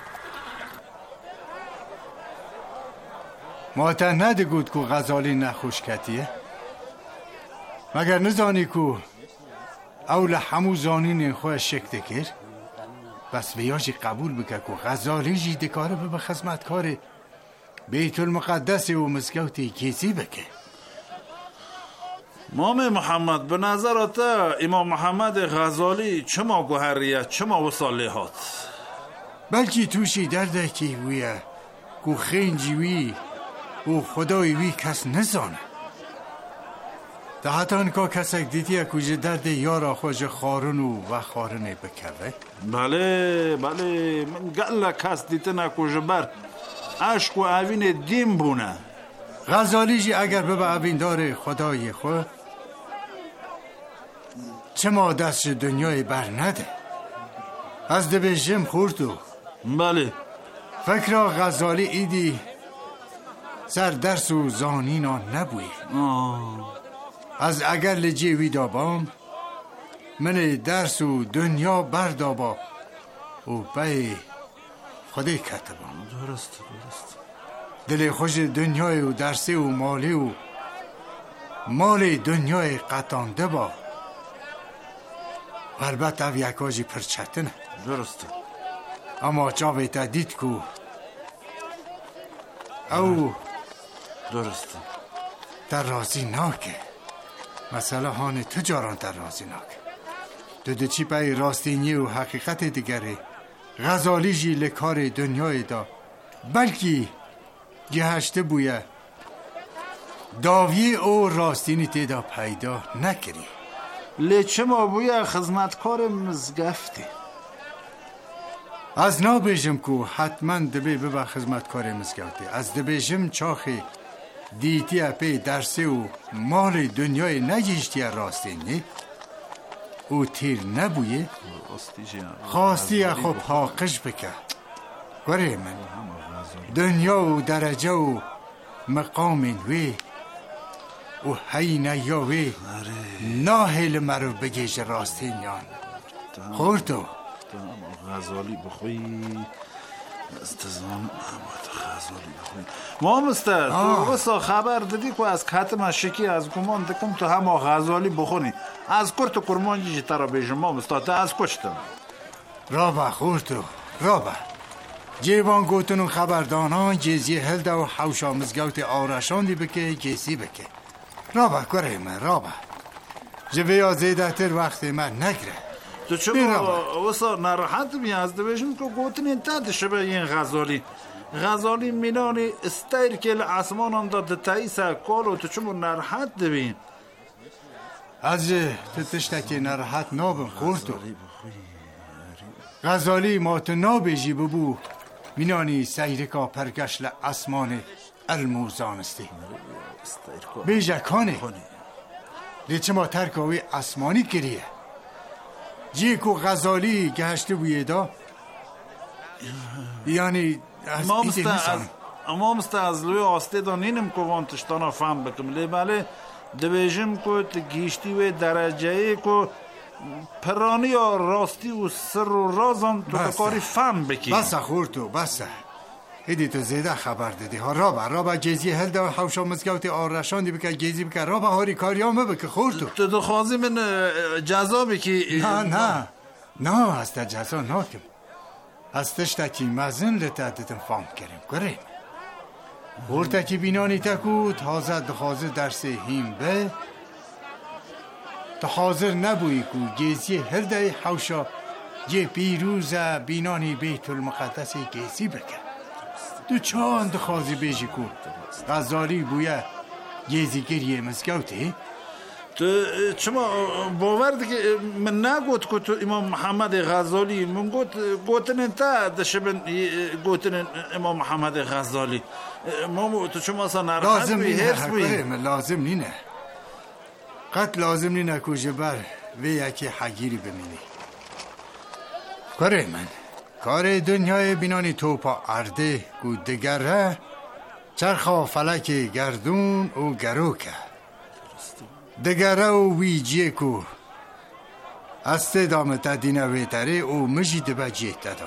ما تا ندگود که غزالی نخوش کتیه مگر نزانی که اول همو زانین خواه شکته کرد بس ویاجی قبول بکه که غزالی جی دکاره به خدمتکار بیت المقدس و مسگوتی کیسی بکه. مام محمد به نظرت امام محمد غزالی چما گوهریه چما وصالحات؟ بلکی توشی درده که ویه که خینجی وی و خدای وی کس نزانه تا حتی انکا کسک دیدیه که درد یارا خوش خارونو و خارونه بکوه. بله من گله کس دیتنه که جبر عشق و اوین دیم بونه. غزالی جی اگر ببا اوین داره خدای خود چه ما دست دنیای بر نده از دبیجم خوردو. بله فکر غزالی ایدی سر درس و زانینا نبوی از اگر لجی وی دابام من درس و دنیا بردابا و بای خودی کتبام. درست دل خوش دنیای و درسی و مالی و مال دنیای قطانده با البته او یکاجی پرچتنه. درست اما جاوی تا دید کو او درست در رازی ناکه مسئله هان تجاران در رازی ناکه دو چی پای راستینی و حقیقت دیگره غزالی جی لکار دنیای دا بلکی گهشته بویه داوی او راستینی تیدا پیدا نکری لیچه ما بویه خدمتکار مزگفتی از نا بیجم که حتما دبی ببا خدمتکار مزگفتی از دبیجم چاخی دیتی اپی درسی و مال دنیای نگیشتی راستینی او تیر نبویه خواستی خب حاقش بکه گره من دنیا و درجه و مقام وی و حینه یا وی ناهل مرو بگیش راستینیان خورتو غزالی بخوی استزان غزالی بخوی ما مستر تو وسا خبر دادی که از کتم شکی از گمان دکم تو همه غزالی بخونی از کرت و کرمانجی ترا بیشم ما مستر از کشتم رابا خورتو رابا جیوان گوتنون خبردانان جزی هلده و حوشا مزگوت آرشان دی بکه کسی بکه رابا کره من رابا جویا زیده تر وقت من نگره تو چرا وسا نراحت میازد بشم که گوتنین تد شبه این غزالی مینانی استیر که لعصمانان داد تاییس کالو تو چرا نراحت دوین از تو تشتکی نراحت نابم خورتو غزالی ما تو نابیجی ببو مینانی سیرکا پرگش لعصمان الموزانستی بیجه کانه لیچه ما ترکاوی اسمانی کریه جیکو غزالی گهشته بویه دا یعنی از ایده نیسان اما از لوی آسته دا نینم که وانتشتانا فهم بکم لی بله دویجم که گیشتی و درجه که پرانی یا راستی و سر و رازم تو بکاری فهم بکی بسه خورتو بسه ایدی تو زیده خبر دادی ها رابا جیزی هلده و حوشا مزگوتی آرشان دی بکه جیزی بکه رابا هاری کاریامه بکه خورتو تو دو خوازی من جزا بکی نه از تا جزا ناکم از تشتکی مزن لتعدتن فهم کریم کریم خورتکی بینانی تکو تازه دخوازه درس هیم به تا حاضر نبویی که گیزی هلده حوشا یه پیروز بینانی بیت المقدس گیزی بکن دو چاند خوازی بیجی که غزالی بویه گیزی گریه مزگوتی تو چما باورد که من نگوت که تو امام محمد غزالی من گوتن تا دشبن گوتن امام محمد غزالی مامو تو چما اصلا نرحت بی حرف بی لازم نینه قط لازم نینه که جبر وی یکی حگیری بمینی کره من کار دنیای بینانی تو پا ارده گو دگره چرخا فلک گردون او گروکه دگره و ویجیه کو است دامت دینه ویتره او مجید بجیه دادا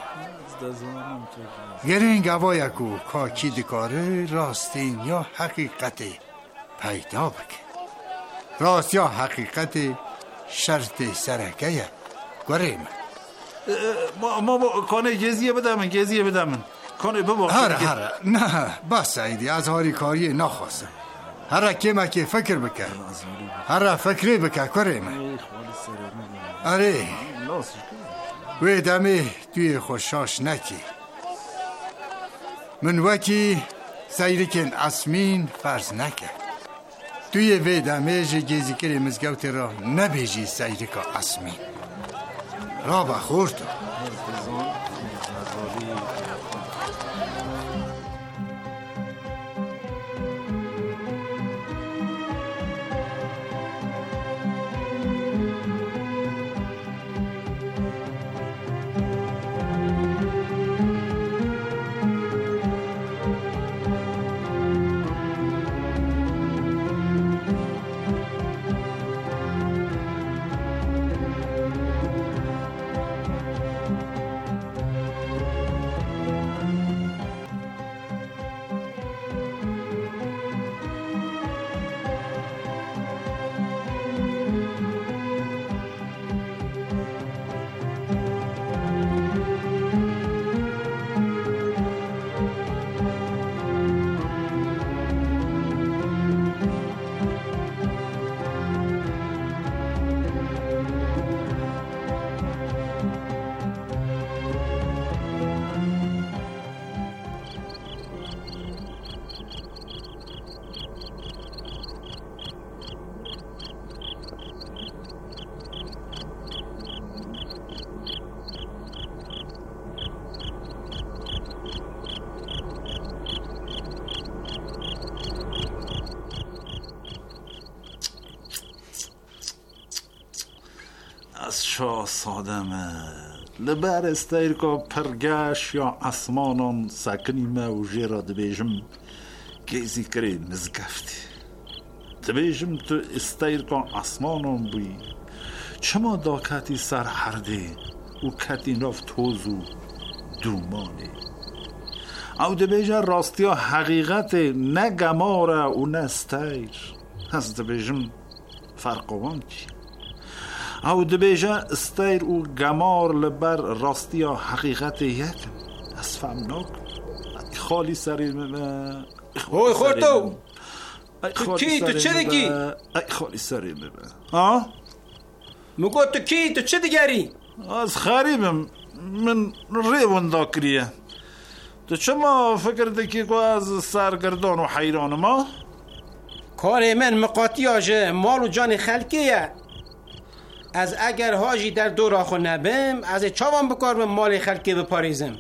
گرینگ اوای کو کاکی دکاره راستین یا حقیقت پیدا بکه راست یا حقیقت شرط سرکه گریم ما کانه گزیه بدم کانه ببا هر نه بس سعیدی از هاری کاری نخواستم هر که فکر بکن هر فکری بکن کریم اره وی دمه توی خوشاش نکی من وکی سیرکن اسمین فرض نکن توی وی دمه جگیزی کری مزگوت را نبیجی سیرکا اسمین را بخور تو از شاه سادمه لبر استیر که پرگاش یا اسمانان سکنیمه و جیرا دبیجم گیزی کری مزگفتی دبیجم تو استیر که اسمانان بی چما دا کتی سر حرده و کتی نف توزو دومانه او دبیجم راستی ها حقیقت نه گماره و نه استیر از دبیجم فرقوان کی او دبیجه استیر و گمار لبر راستی یا حقیقت یکم از فهمناک خالی سری مبه اوی خورتو تو کی تو چه دیگی؟ خالی سری مبه مگو تو کی تو چه دیگری؟ از خریبم من ریون دا کریه تو چما فکر دکی که از سرگردان و حیران ما؟ کار من مقاطی آجه مال و جان خلقیه از اگر حاجی در دور آخو نبم از چاوان بکار به مال خلقی بپاریزم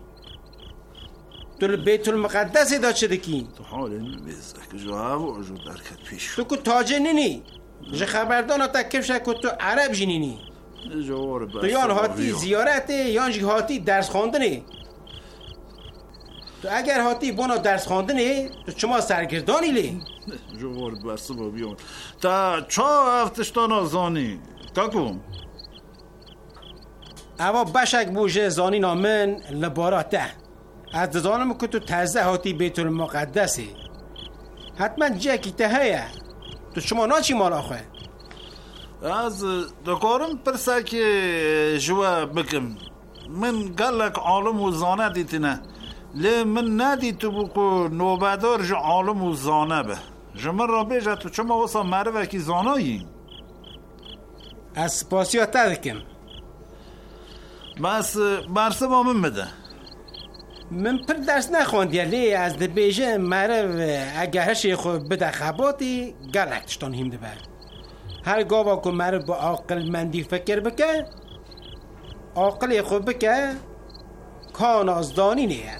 تو بیت المقدس دا چه دکی؟ تو حالی نمیزه که جواب و جو درکت پیش تو که تاجه نینی جه خبردان تا کفشه که تو عرب جنینی تو یان هاتی زیارته یان جی هاتی درس خوندنی تو اگر هاتی بنا درس خوندنی تو چما سرگردانی لی جوار برسه با بیان تا چا هفتشتان آزانی کاکو اما بشک بوشه زانی نامن لباراته از دزانم که تو تزه هاتی بیت المقدسی حتما جکی تهیه تو شما ناچی مال آخه از دکارم پرسه که جوا بکم من گلک عالم و زانه دیتنه لی من ندید تو بکو نوبدار جو عالم و زانه به جمع را بیجه تو چما واسا مروه کی زانایی از سپاسیات تدکم بس برسه با من بده من پر درس نخوندی لی از ده بیجه مرو اگه هشی خود بده خباتی گلکتشتان هم ده بر هر گاوا که مرو با عاقل مندی فکر بکه عاقل خود بکه کان ازدانی نیه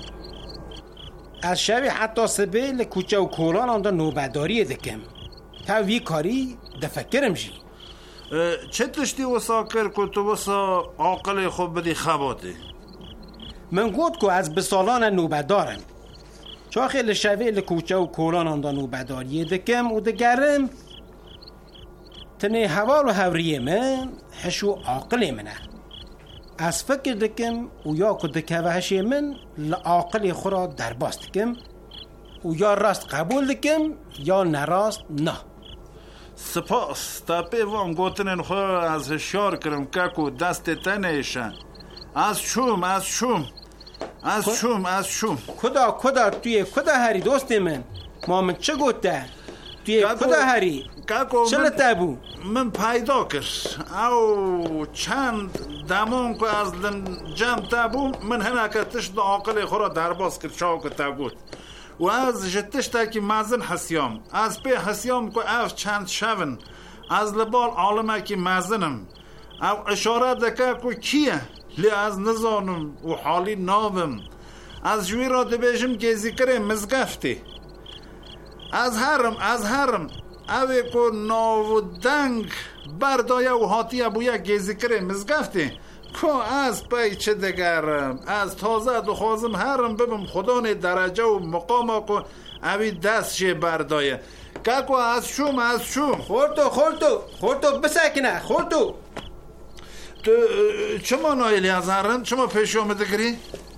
از شبی حتی سبیل کوچه و کولان آنده نوبداری دکم تا وی کاری دفکرم جی چه تشتی وسا کر که تو وسا عاقل خود بدی خباتی من گوت که از بسالان نوبت دارم چا خیلی شوی لکوچه و کولان آندا نوبت داریه دکم و دگرم تنه حوال و حوریه من حشو عاقل منه از فکر دکم و یا که دکوهشی من لعاقل خورا در باست دکم و یا راست قبول دکم یا نراست نه. سپاس تا پیوان گوتنین خو از هشیار کرم که دست تنیشن از شوم کدا توی کدا هری دوست من من چه گوته توی کدا هری چه تابو من پیدا کرد او چند دمان که از جمع تابو من هنه که تشت عاقل خورا در باز کرد شاو که تابود و از جتش تا که مازن حسیام از پی حسیام که اف چند شون از لبال عالمه که مازنم او اشاره دکه که کیه لی از نزانم و حالی نابم از جوی را دبیجم که ذکر مزگفتی از هرم اوی که ناو دنگ بردایه و حاتیه بویه که ذکر مزگفتی که از پی چه دگرم از تازه دخوازم هرم ببم خدان درجه و مقام که اوی دست شه بردایه که از شوم خورتو بسکنه خورتو تو چما نایلی از هرم چما پیش آمده کری؟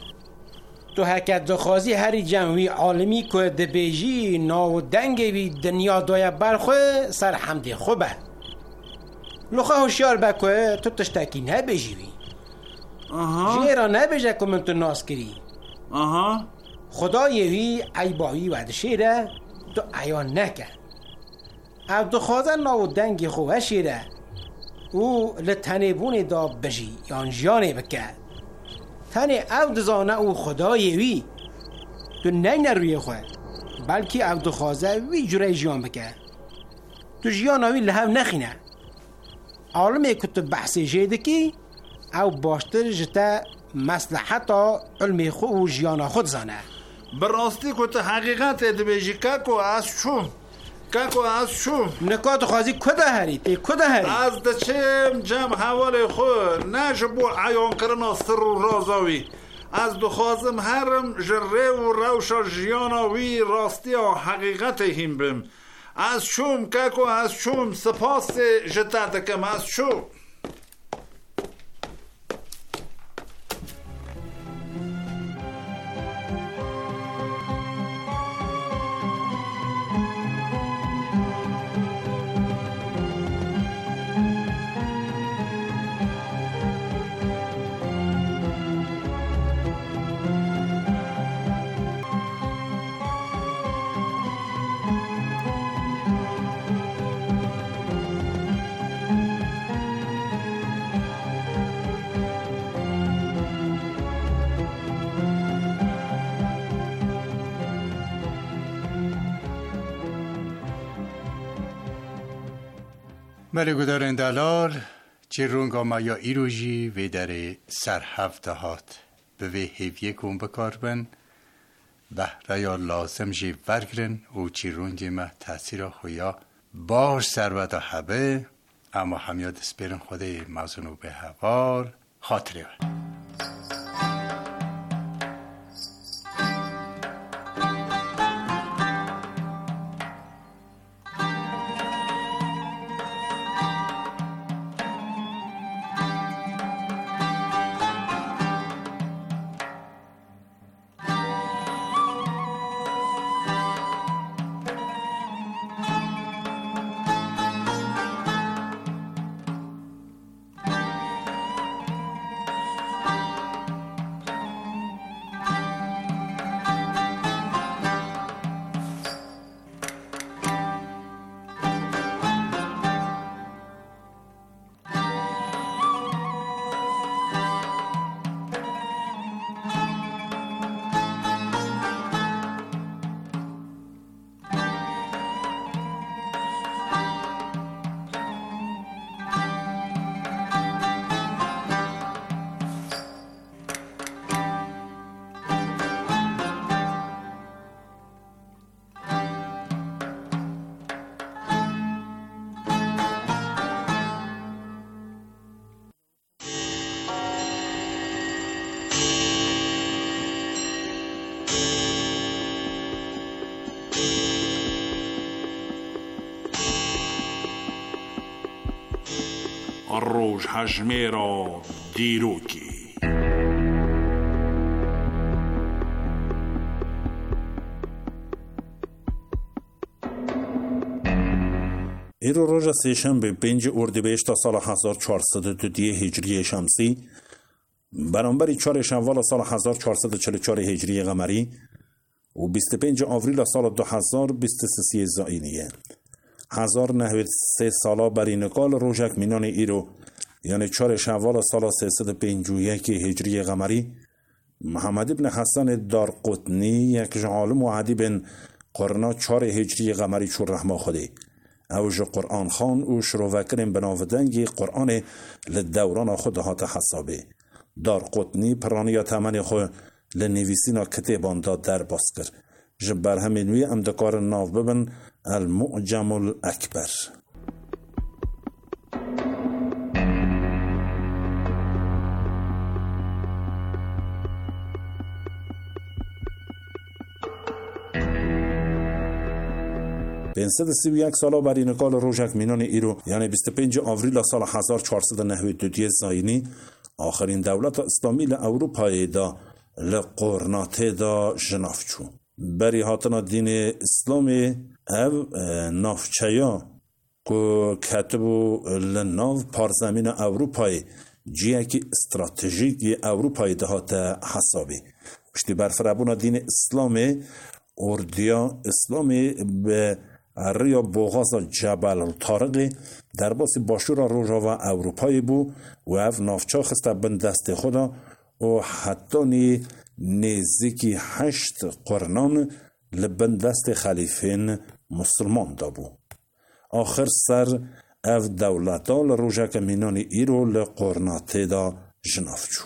تو حکت دخوازی هری جمعی عالمی که دبیجی ناو دنگی بی دنیا دای برخواه سر حمد خوبه لخواه هوشیار بکوه تو تشتاکی نبیجی بی جیرا نبیجه که من تو ناس کری خدا یوی عیباوی وعدشیره تو عیان نکن او دخوازه ناو دنگی خوبه شیره او لتنبون دا بجی یان جیانه بکن تنه او دزانه او خدای وی تو نین روی خواه بلکه او دخوازه وی جوره جیان بکن تو جیان وی لحو نخینه عالمه که تو بحثی جیده کی او باشتر جتا مصلحتا علم خود و جیان خود زانه براستی که تو حقیقت ادبیجی که از شوم نکات خوازی کده هری از دچم جمع حوال خود نجبو عیان کرنا سر و رازاوی از دخوازم هرم جره و روشا جیاناوی راستی و حقیقت هم بم از شوم سپاس جتا دکم از شوم ملی گدارن دلال چیرونگا ما یا ایروژی و در سر هفته هات به وی هیویه کن بکار بن بهره یا لازم جی ورگرن و چیرونگی ما تاثیر خویا باش سر و دا حبه اما همیاد سپیرن خوده موزنو به هوار خاطره و روش هجمه را دیروکی. ایرو روز سه‌شنبه 5 اردیبهشت سال 1402 هجری شمسی برابر 4 شوال سال 1444 هجری قمری و 25 آوریل سال 2023 زائینیه 1093 سالا برینکال روژک مینان ایرو یعنی 4 شوال سال 351 هجری قمری محمد ابن حسن دارقطنی یک عالم و ادیب قرن 4 هجری قمری چون رحمه خوده اوج قرآن خان و شروع بناودنگی قرآن لدوران خود هات حسابه دارقطنی پرانی تمنی خود لنویسینا کتابان داد در باز کرد جبر همینوی امدکار ناو ببن المعجم الاکبر. بینصد 31 سالا برینکال روژک مینان ایرو یعنی 25 آوریل سال 1492 زاینی آخرین دولت اسلامی لأوروپای دا لقرناته دا جنافچو بری هاتنا دین اسلام او نافچیا که کتبو لناو پارزمین اروپای جیه که استراتژیک اروپای ده هات حسابی پشتی برفرابونا دین اسلام اردیا اسلامی به ریا بوغاز جبل طارق در باسی باشور روژا و اروپایی بو و اف نافچا خسته بند دست خدا و حتی نزدیکی 8 قرنان لبند دست خلیفین مسلمان دا بو. آخر سر اف دولتا لروژا که مینان ایرو لقرناته دا جنافچو.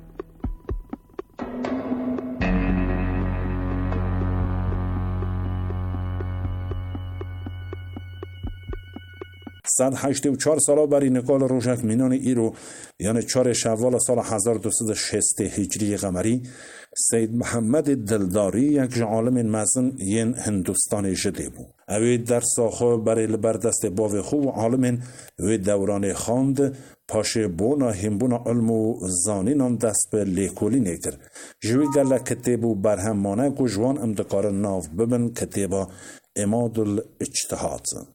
صد 84 سالا برینکال روژک مینان ایرو یعنی 4 شوال سال 1260 هجری قمری سید محمد دلداری یک عالم مزن ین هندوستان جده بو اوی در ساخو برای لبردست باو خوب عالم وی دوران خاند پاشه بونا همبونا علم و زانینان دست به لیکولی نگر جوی گل کتیبو برهم مانه که جوان امدکار ناو ببن کتیبا اماد الاجتهاد